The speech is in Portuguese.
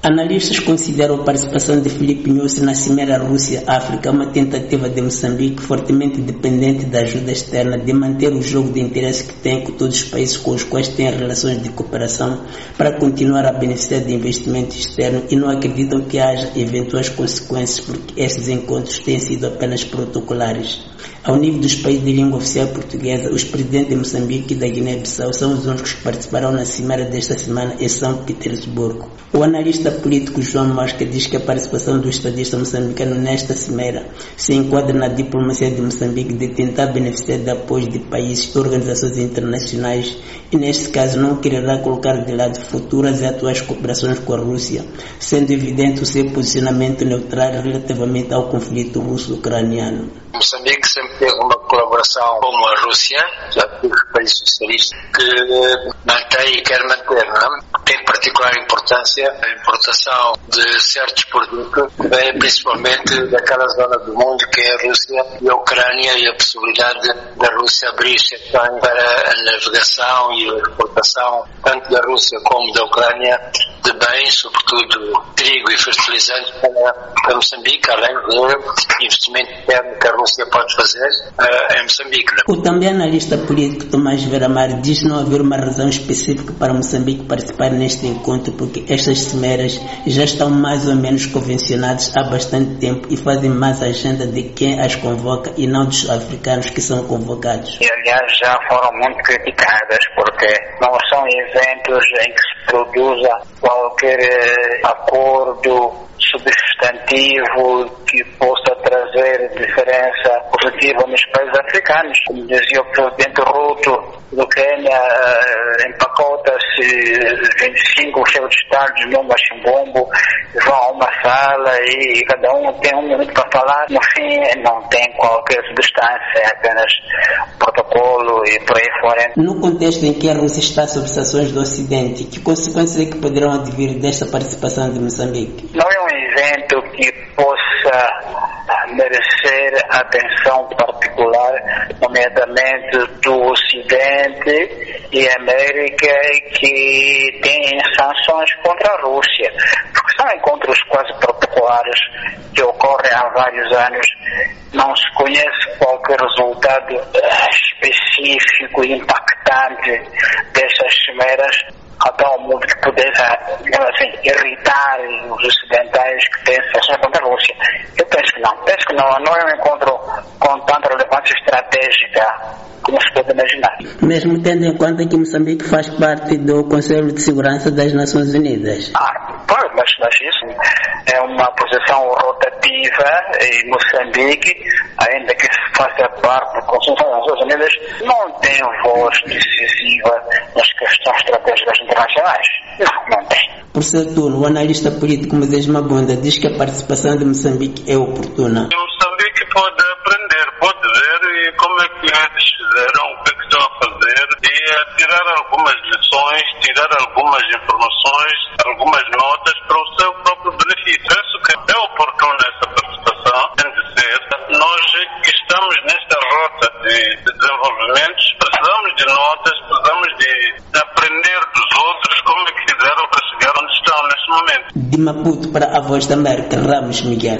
Analistas consideram a participação de Filipe Nyusi na Cimeira Rússia-África uma tentativa de Moçambique, fortemente dependente da ajuda externa, de manter o jogo de interesse que tem com todos os países com os quais tem relações de cooperação para continuar a beneficiar de investimento externo, e não acreditam que haja eventuais consequências porque estes encontros têm sido apenas protocolares. Ao nível dos países de língua oficial portuguesa, os presidentes de Moçambique e da Guiné-Bissau são os únicos que participarão na cimeira desta semana em São Petersburgo. O analista político João Mosca diz que a participação do estadista moçambicano nesta cimeira se enquadra na diplomacia de Moçambique de tentar beneficiar de apoio de países e organizações internacionais e, neste caso, não quererá colocar de lado futuras e atuais cooperações com a Rússia, sendo evidente o seu posicionamento neutral relativamente ao conflito russo-ucraniano. Moçambique sempre teve uma colaboração com a Rússia, já que os países socialistas que mantém e quer manter, não? Tem particular importância a importação de certos produtos, principalmente daquela zona do mundo que é a Rússia e a Ucrânia, e a possibilidade da Rússia abrir exceções para a navegação e a exportação, tanto da Rússia como da Ucrânia, de bens, sobretudo trigo e fertilizantes para Moçambique, além do investimento interno que a Rússia pode fazer em Moçambique. O também analista político Tomás Veramar diz não haver uma razão específica para Moçambique participar neste encontro, porque estas cimeiras já estão mais ou menos convencionadas há bastante tempo e fazem mais a agenda de quem as convoca e não dos africanos que são convocados. E aliás já foram muito criticadas porque não são eventos em que se produza qualquer acordo substantivo que possa trazer diferença positiva nos países africanos. Como dizia o presidente Ruto do Quênia, empacota-se 25 chefes de Estado num machimbombo, vão a uma sala e cada um tem um minuto para falar. No fim, não tem qualquer substância, é apenas protocolo e por aí fora. No contexto em que a Rússia está sob sanções do Ocidente, que consequências é que poderão advir desta participação de Moçambique? Não é um evento que possa merecer atenção particular, nomeadamente do Ocidente e América, que têm sanções contra a Rússia, porque são encontros quase protocolares que ocorrem há vários anos. Não se conhece qualquer resultado específico e impactante dessas cimeras, até ao mundo que pudesse, irritar os ocidentais que têm sanções contra a Rússia. Eu penso que não é um encontro com tanta relevância estratégica como se pode imaginar. Mesmo tendo em conta que Moçambique faz parte do Conselho de Segurança das Nações Unidas. Mas isso é uma posição rotativa em Moçambique, ainda que faça parte do Conselho das Nações Unidas, não tem voz decisiva nas questões estratégicas internacionais. Não tem. Por seu turno, o analista político Moisés Mabunda diz que a participação de Moçambique é oportuna. Moçambique pode aprender, pode ver e como é que eles fizeram, o que estão a fazer, e tirar algumas lições, tirar algumas informações, algumas notas para o seu próprio benefício. Penso que é oportuna essa participação, tem de ser. Nós que estamos nesta rota de desenvolvimento, precisamos de notas, precisamos de aprender dos outros como é que fizeram para chegar onde estão neste momento. De Maputo para a Voz da América, Ramos Miguel.